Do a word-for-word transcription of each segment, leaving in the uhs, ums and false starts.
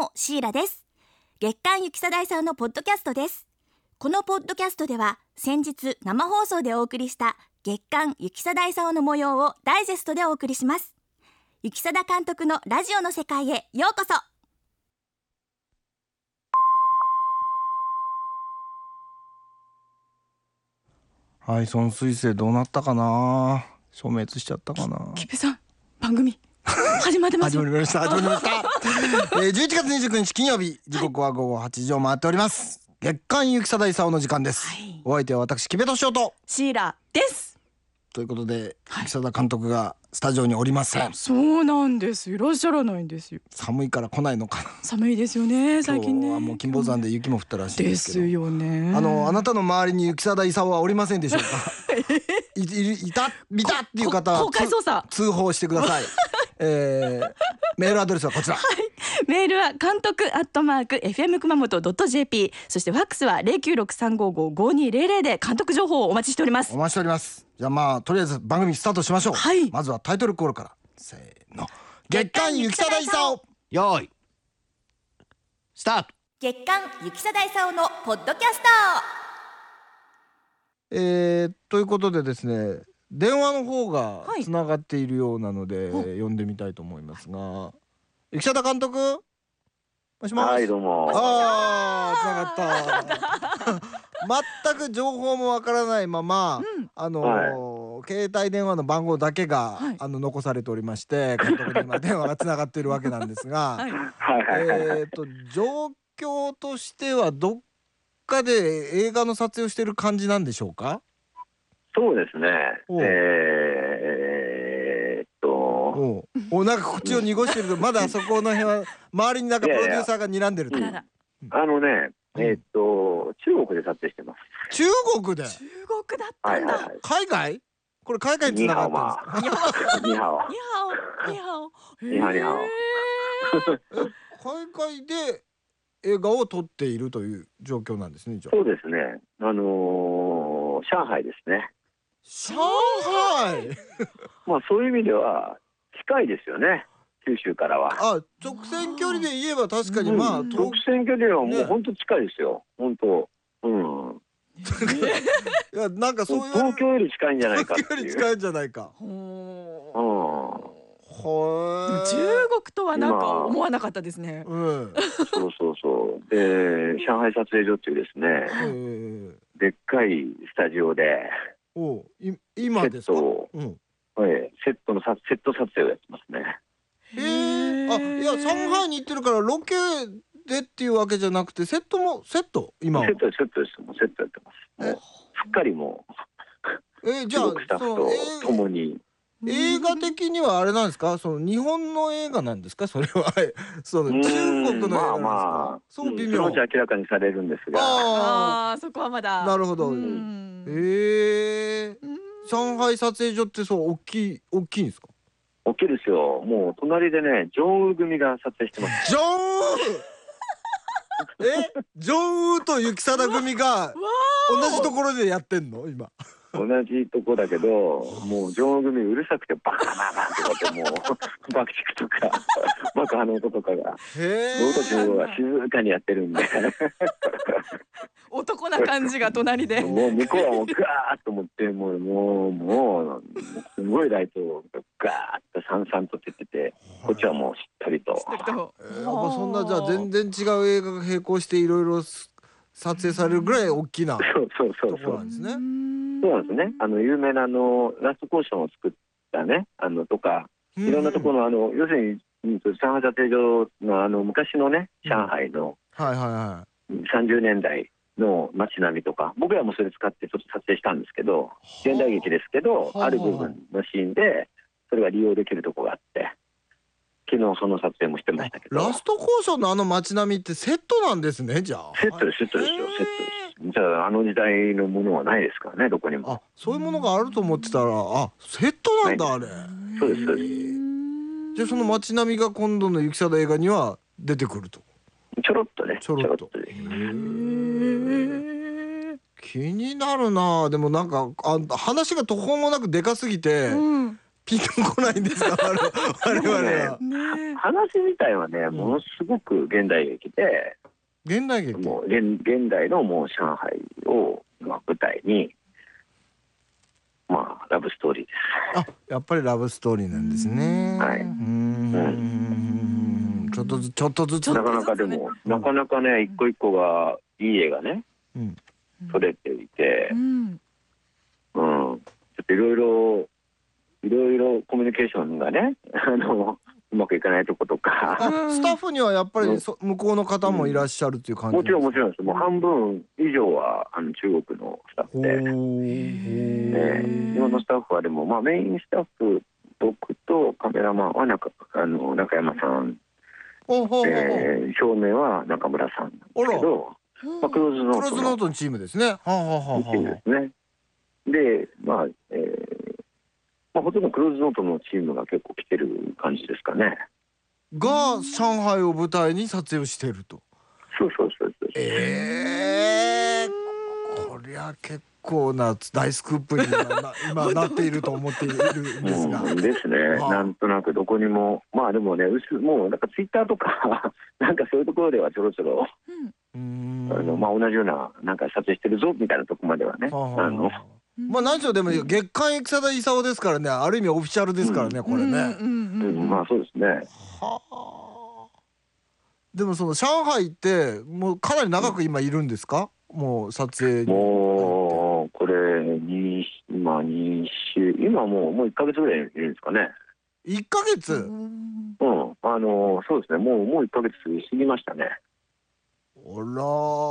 もシーラです。月刊ゆきさだいさんのポッドキャストです。このポッドキャストでは先日生放送でお送りした月刊ゆきさだいさんの模様をダイジェストでお送りします。ゆきさだ監督のラジオの世界へようこそ。 はい、その彗星どうなったかな。消滅しちゃったかな。 きぺさん、番組始まってます始まりました始まりましたえー、じゅういちがつにじゅうくにち金曜日、時刻はごごはちじを回っております。月刊ゆきさだいさおの時間です、はい、お相手は私木部敏夫とシーラです。 ということで、はい、ゆきさだ監督がスタジオにおりません。 そうなんです、いらっしゃらないんですよ。 寒いから来ないのかな。 寒いですよね最近ね。 今日はもう金峰山で雪も降ったらしいですけど。 ですよね。 あのあなたの周りにゆきさだいさおはおりませんでしょうかい, い, いた見たっていう方は公開捜査通報してくださいえー、メールアドレスはこちら、はい、 メールは監督アットマーク エフエム 熊本 .jp、 そしてファックスは ゼロきゅうろくさんごご ごにゼロゼロ で監督情報をお待ちしております。 お待ちしております。じゃあまあとりあえず番組スタートしましょう、 はい、 まずはタイトルコールから。せーの、月刊ゆきさだいさお、 よーいスタート。 月刊ゆきさだいさおのポッドキャスト。 えー、ということでですね、電話の方がつながっているようなので、はい、呼んでみたいと思いますが、ゆきさだ監督、もしもし。 はい、どうも。 あー、つながった全く情報もわからないまま、うん、あのーはい、携帯電話の番号だけが、はい、あの残されておりまして、監督に今電話がつながっているわけなんですが、はい、えーと状況としてはどっかで映画の撮影をしている感じなんでしょうか。 そうですね。えー、っとおお、なんか口を濁してるとまだそこの辺は周りになんかプロデューサーが睨んでると。 いやいや、うん、あのね、えー、っと中国で撮影してます。 中国で。 中国だったんだ、はいはいはい、 海外。これ海外に繋がったんですか。 ニハオニハオニハオニハオニハオ海外で映画を撮っているという状況なんですね。じゃあそうですね、あのー、上海ですね。 上海まあそういう意味では近いですよね、九州からは。 あ、直線距離で言えば確かに、まあ、 うん、直線距離はもう本当近いですよ、ね、本当。うんいや、なんかそういう東京より近いんじゃないかっていう。 東京より近いんじゃないか。 うん、 は中国とはなんか思わなかったですね。 うん、 そうそうそう。で、上海撮影所っていうですね、でっかいスタジオでおい今ですか。 セット、うん、セットのさセット撮影をやってますね。 へえ。あ、いや、上海に行ってるからロケでっていうわけじゃなくて、セットもセット今は。 セットですセットです。もうセットやってます。もうすっかりもう。 え、じゃあスタッフと共に。 映画的にはあれなんですか、その日本の映画なんですか、それは。その中国の映画なんですか。まあまあ、そう微妙。 そのうち明らかにされるんですが。 ああ、そこはまだ。 なるほど。ええ、上海撮影所ってそう大きい大きいんですか。 大きいですよ。もう隣でね、ジョンウー組が撮影してます。 ジョンウーえ、ジョンウーとゆきさだ組が同じところでやってんの今。 同じとこだけど、もうジョンウー組うるさくてバカバカバカとかってもう爆竹とか爆破の音とかが、僕たちの方が静かにやってるんで男な感じが隣でもう向こうはもうガーッと思って、もうもうもうすごいライトをガーッとさんさんと照ってて、こっちはもうしっとりと。 えー、そんなじゃあ全然違う映画が並行していろいろ撮影されるぐらい大きなところなんですね。 そうなんですね。あの有名なあのラストコーションを作ったね、あのとかいろんなところの、あの要するに上海撮影所のあの昔のね、上海のさんじゅうねんだいの街並みとか、僕らもそれ使ってちょっと撮影したんですけど、現代劇ですけど、ある部分のシーンでそれが利用できるところがあって、昨日その撮影もしてましたけど。 ラストコーションのあの街並みってセットなんですね。じゃあセットですセットですよ、セットです。じゃああの時代のものはないですからね、どこにも。 あ、そういうものがあると思ってたら、あ、セットなんだ、あれ。 そうですそうです。 じゃあその街並みが今度のゆきさだ映画には出てくると。 ちょろっとね。 ちょろっと。気になるな。でもなんかあ話が途方もなくでかすぎて、うん、 ピンとこないんですか我々は。 ね、話自体はねものすごく現代劇で、 現代劇もう 現, 現代のもう上海を、まあ、舞台にまあラブストーリーです。 あ、やっぱりラブストーリーなんですね。 はい。 うん、ちょっとずつちょっとずつなかなかでも、うん、なかなかね一個一個がいい絵がね、うん、撮れていて、うん、うん、ちょっといろいろいろいろコミュニケーションがねあのうまくいかないとことか。 スタッフにはやっぱりそ向こうの方もいらっしゃるっていう感じ、 うん、もちろんもちろんです。もう半分以上はあの中国のスタッフで、ね、日本のスタッフはでも、まあ、メインスタッフ僕とカメラマンは中あの中山さん、おほほ、えー、照明は中村さんなんですけど、まあ、クローズノートのクローズノートのチームですね。はあはあはあ、 チームですね。で、まあ、えーまあ、ほとんどクローズノートのチームが結構来てる感じですかね。 が上海を舞台に撮影をしていると。 そうそうそうそう。 ええー、こりゃ結構な大スクープに今 な, 今なっていると思っているんですが。 うんですね。なんとなくどこにも、まあでもね、もうなんかツイッターとかなんかそういうところではちょろちょろ、うん、あのまあ同じようななんか撮影してるぞみたいなとこまではね。はあ、あのまあ何しろでも月刊エキサダイサオですからね、ある意味オフィシャルですからね、うん、これね。 まあそうですね。はあ。でもその上海ってもうかなり長く今いるんですか？もう撮影に。 もうこれに今に週今もうもういっかげつぐらいいるんですかね。 いっかげつ？ うん、あのそうですね。もうもういっかげつ過ぎましたね。 おら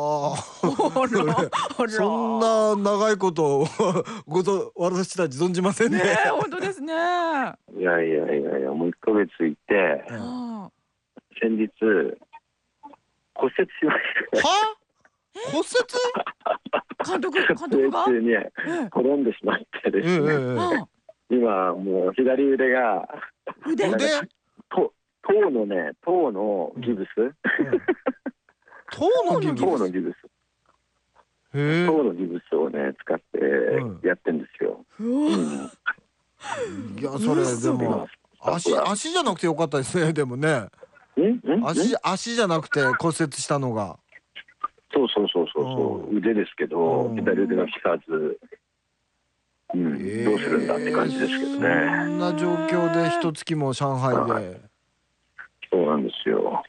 ーそんな長いことごと私たち存じませんね。 ねえ、本当ですね。いやいやいやいや、もういっかげついて、うん、先日骨折しました。 は？骨折？ 監督監督が中に転んでしまってですね、うんうん、今もう左腕が腕腕と頭のね頭のギブス、うん頭のギブス、 頭のギブス、頭のギブスをね使ってやってんですよ。うん、 いやそれでも足足じゃなくてよかったですね。でもね、足足じゃなくて骨折したのが。 そうそうそうそうそう、腕ですけど左腕が効かず、うん、えー、どうするんだって感じですけどね。 そんな状況で一月も上海で。 そうなんですよ。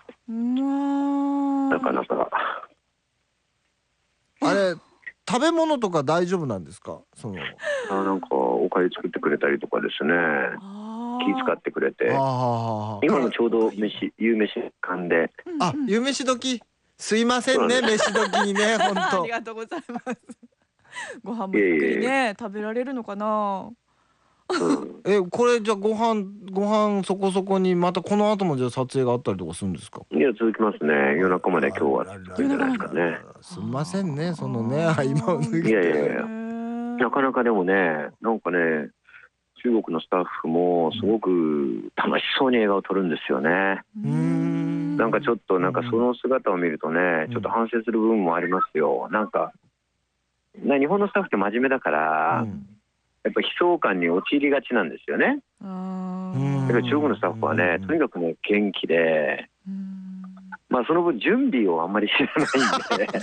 なかなか。 あれ食べ物とか大丈夫なんですか？そのあなんかおかゆ作ってくれたりとかですね。気使ってくれて。今もちょうど飯夕飯噛んで。 あ、夕飯時。すいませんね、飯時にね、本当。 ありがとうございます。ご飯もゆっくりね、食べられるのかな。 え、これじゃあご飯ご飯そこそこにまたこの後もじゃあ撮影があったりとかするんですか？ いや続きますね。夜中まで今日は続くんじゃないですかね。 すみませんね、そのね、今を抜いて。 いやいやいや、なかなかでもね、なんかね、中国のスタッフもすごく楽しそうに映画を撮るんですよね。うん、なんかちょっとなんかその姿を見るとね、ちょっと反省する部分もありますよ。なんかね、日本のスタッフって真面目だから、うん、やっぱ悲壮感に陥りがちなんですよね。だから中国のスタッフはね、とにかくね元気で、まあその分準備をあんまり知らないんで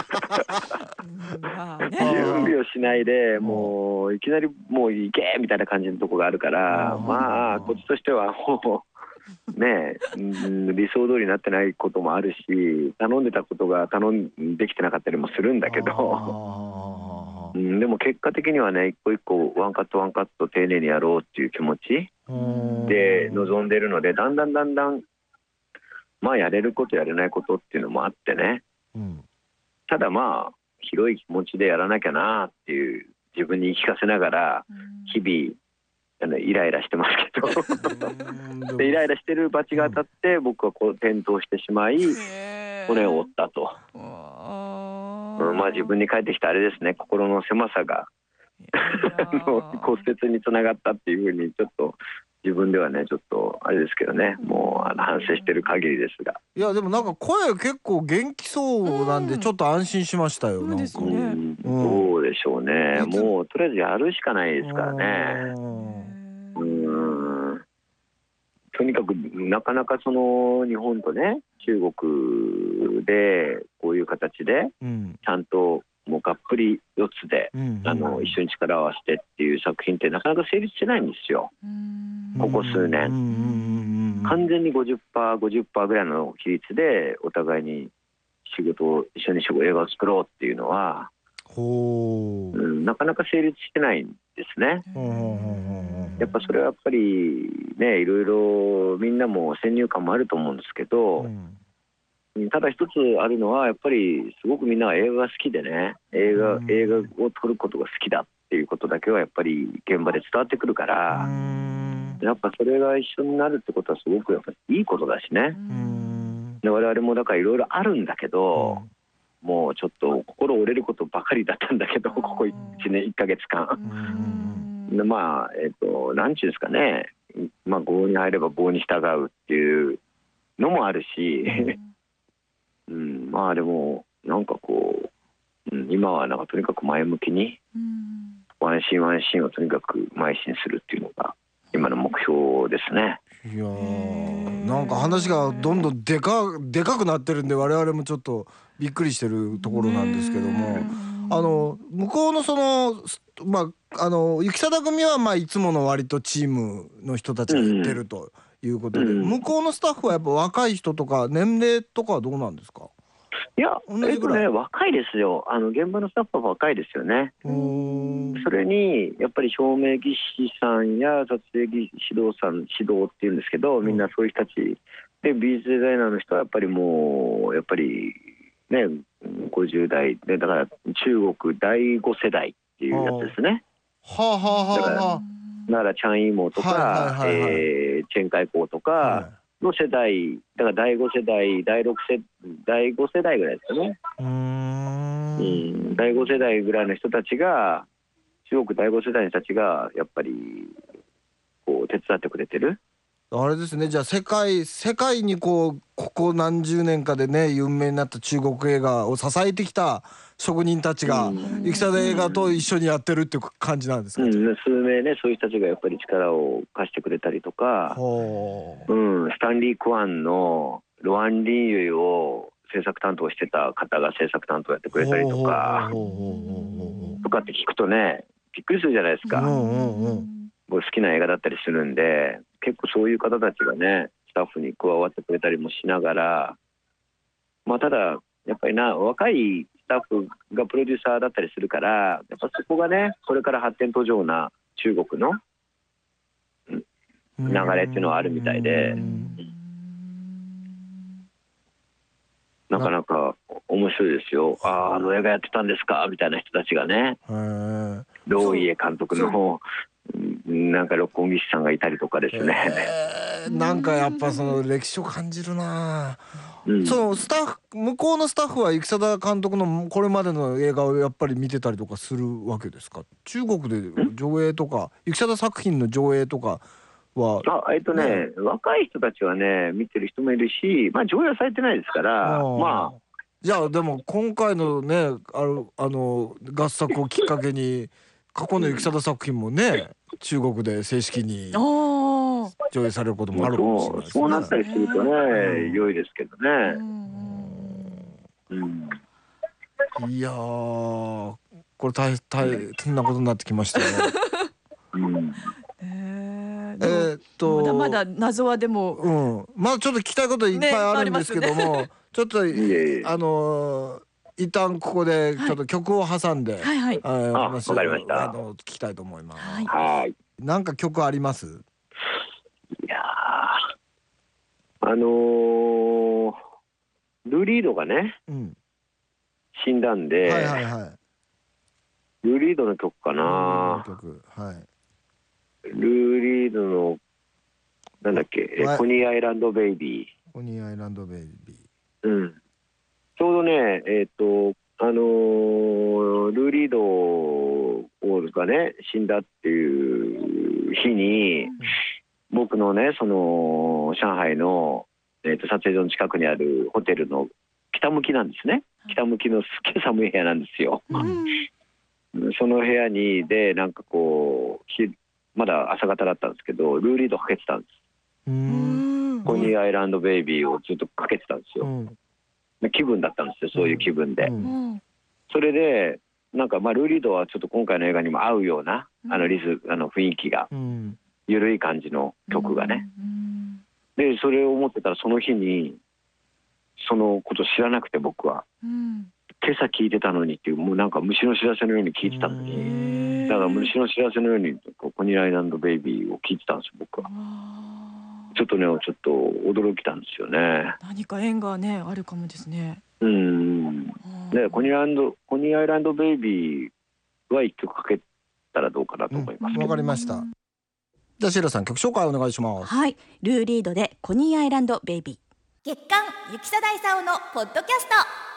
準備をしないでもういきなりもう行けみたいな感じのとこがあるから、まあこっちとしてはもうね理想通りになってないこともあるし、頼んでたことが頼んできてなかったりもするんだけどうん、でも結果的にはね一個一個ワンカットワンカット丁寧にやろうっていう気持ちで臨んでるので、だんだんだんだんまあやれることやれないことっていうのもあってね、うん、ただまあ広い気持ちでやらなきゃなっていう自分に言い聞かせながら日々あのイライラしてますけどでイライラしてる罰が当たって僕はこう転倒してしまい骨を折ったと。うん、まあ自分に返ってきたあれですね、心の狭さが骨折につながったっていうふうにちょっと自分ではねちょっとあれですけどね、もうあの反省してる限りですが。 いやでもなんか声結構元気そうなんでちょっと安心しましたよ。なんかうん、どうでしょうね、もうとりあえずやるしかないですからね。うとにかくなかなかその日本とね中国でこういう形でちゃんともうがっぷり四つで、うん、あの一緒に力を合わせてっていう作品ってなかなか成立してないんですよ、ここ数年。完全に ごじゅっパーセントごじゅっパーセント ぐらいの比率でお互いに仕事を一緒に映画を作ろうっていうのはほう、うん、なかなか成立してないんですね。やっぱそれはやっぱりねいろいろみんなも先入観もあると思うんですけど、うん、ただ一つあるのはやっぱりすごくみんなが映画が好きでね映画、映画を撮ることが好きだっていうことだけはやっぱり現場で伝わってくるから、やっぱそれが一緒になるってことはすごくやっぱりいいことだしね。で我々もだからいろいろあるんだけど、うん、もうちょっと心折れることばかりだったんだけどここいちねんいっかげつかんでまあえっ、ー、と何ちゅうんですかね、まあ郷に入れば棒に従うっていうのもあるし、うん、まあでもなんかこう、うん、今はなんかとにかく前向きに、うん、ワンシーンワンシーンをとにかく邁進するっていうのが今の目標ですね。 いやーなんか話がどんどんでかでかくなってるんで我々もちょっとびっくりしてるところなんですけども、あの向こうのそのまああの雪貞組はまあいつもの割とチームの人たちが行ってるということで、うん、向こうのスタッフはやっぱ若い人とか年齢とかはどうなんですか？ いや、えっとね、若いですよ。あの現場のスタッフは若いですよね。それにやっぱり照明技師さんや撮影技指導さん指導っていうんですけど、みんなそういう人たちで美術デザイナーの人はやっぱりもうやっぱりねごじゅう代でだから中国だいご世代っていうやつですね。はあはあはあ、だからだからチャン・イーモーとかチェン・カイコーとか、はいの世代だからだいご世代だいろく世だいご世代ぐらいですよね。うーん、うん、だいご世代ぐらいの人たちが中国だいご世代の人たちがやっぱりこう手伝ってくれてる。 あれですね、じゃあ世界世界にこうここ何十年かでね有名になった中国映画を支えてきた職人たちが雪貞映画と一緒にやってるっていう感じなんですか？ うん、数名ねそういう人たちがやっぱり力を貸してくれたりとか、うん、スタンリー・クワンのロアン・リンユイを制作担当してた方が制作担当やってくれたりとかとかって聞くとねびっくりするじゃないですか。僕好きな映画だったりするんで結構そういう方たちがねスタッフに加わってくれたりもしながら、まあただやっぱりな若いスタッフがプロデューサーだったりするからやっぱそこがねこれから発展途上な中国の流れっていうのはあるみたいで、なかなか面白いですよ。あああの映画やってたんですかみたいな人たちがね、ローイエ監督のなんか録音技師さんがいたりとかですね、 えー、なんかやっぱその歴史を感じるな、うん、そのスタッフ向こうのスタッフは雪貞監督のこれまでの映画をやっぱり見てたりとかするわけですか？中国で上映とか雪貞作品の上映とかはあえっとね、ね若い人たちはね見てる人もいるし、まあ上映されてないですからまあじゃあでも今回のねあのあの合作をきっかけに過去の雪貞作品もね中国で正式に上映されることもあるかもしれないですね。 そうなったりするとね良いですけどね。 うん、いやーこれ大変なことになってきましたよ。うんえー、っとまだまだ謎はでも、 うん、まだちょっと聞きたいこといっぱいあるんですけども、ねね、ちょっとあのー、一旦ここでちょっと曲を挟んで、はいはいはい、お話をあの聞きたいと思います。はい。なんか曲あります？ いやあのー、ルリードがね、うん、死んだんで、はいはいはい、ルリードの曲かな。ルー曲、はい。ルーリードのなんだっけ、コニーアイランドベイビー。 コニーアイランドベイビー。うん。ちょうどね、えっとあのー、ルーリードがね死んだっていう日に、うん、僕のねその上海の、えー、と撮影所の近くにあるホテルの北向きなんですね。北向きのすっげえ寒い部屋なんですよ。うん、その部屋にでなんかこうまだ朝方だったんですけどルーリードかけてたんです。 うーんコニーアイランドベイビーをずっとかけてたんですよ、 うんで気分だったんですよ、そういう気分で、 うんうんそれでなんかまあルーリードはちょっと今回の映画にも合うようなあのリズあの雰囲気がうん緩い感じの曲がね、 うんでそれを思ってたらその日にそのこと知らなくて僕はうん今朝聞いてたのにっていうもうなんか虫の知らせのように聞いてたのに、だから虫の知らせのようにこうコニーアイランドベイビーを聞いてたんですよ僕は。ちょっとねちょっと驚きたんですよね。 何か縁がねあるかもですね。 うんでコニーアイランドコニーアイランドベイビーは一曲かけたらどうかなと思います。 わかりました。じゃあシーラさん曲紹介お願いします。 はい、ルーリードでコニーアイランドベイビー。 月刊雪貞勲のポッドキャスト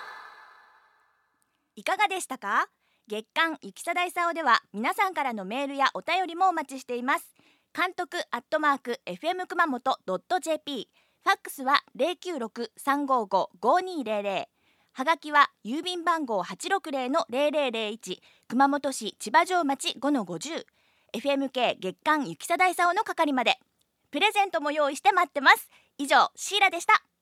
いかがでしたか？月刊雪貞勲では皆さんからのメールやお便りもお待ちしています。監督アットマーク エフエム 熊本 ドット ジェーピー、 ファックスは ゼロきゅうろく さんごご ごにゼロゼロ、はがきは郵便番号 はちろくゼロ のゼロゼロゼロいち、熊本市千葉城町 ごのごじゅう、 エフエムケー 月刊雪貞勲の係まで。プレゼントも用意して待ってます。以上シーラでした。